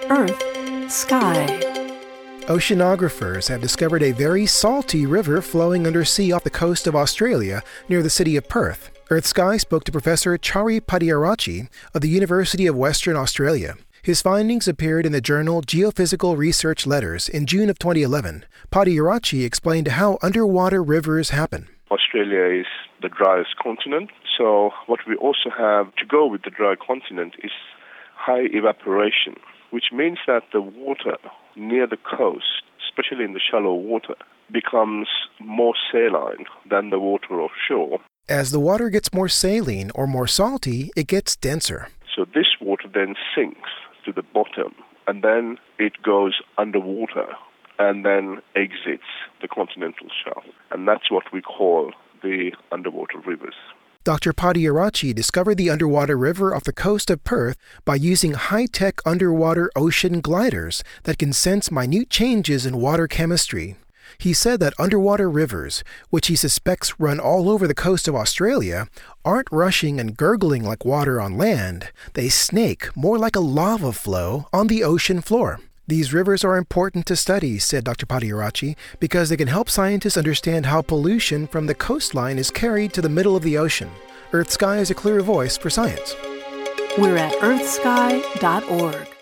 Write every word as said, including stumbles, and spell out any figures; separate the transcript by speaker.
Speaker 1: Earth, Sky.
Speaker 2: Oceanographers have discovered a very salty river flowing undersea off the coast of Australia near the city of Perth. Earth Sky spoke to Professor Chari Pattiaratchi of the University of Western Australia. His findings appeared in the journal Geophysical Research Letters in June of twenty eleven. Pattiaratchi explained how underwater rivers happen.
Speaker 3: Australia is the driest continent, so what we also have to go with the dry continent is high evaporation, which means that the water near the coast, especially in the shallow water, becomes more saline than the water offshore.
Speaker 2: As the water gets more saline or more salty, it gets denser.
Speaker 3: So this water then sinks to the bottom, and then it goes underwater and then exits the continental shelf. And that's what we call the underwater rivers.
Speaker 2: Doctor Pattiaratchi discovered the underwater river off the coast of Perth by using high-tech underwater ocean gliders that can sense minute changes in water chemistry. He said that underwater rivers, which he suspects run all over the coast of Australia, aren't rushing and gurgling like water on land. They snake more like a lava flow on the ocean floor. These rivers are important to study, said Doctor Pattiaratchi, because they can help scientists understand how pollution from the coastline is carried to the middle of the ocean. Earth Sky is a clear voice for science.
Speaker 1: We're at earth sky dot org.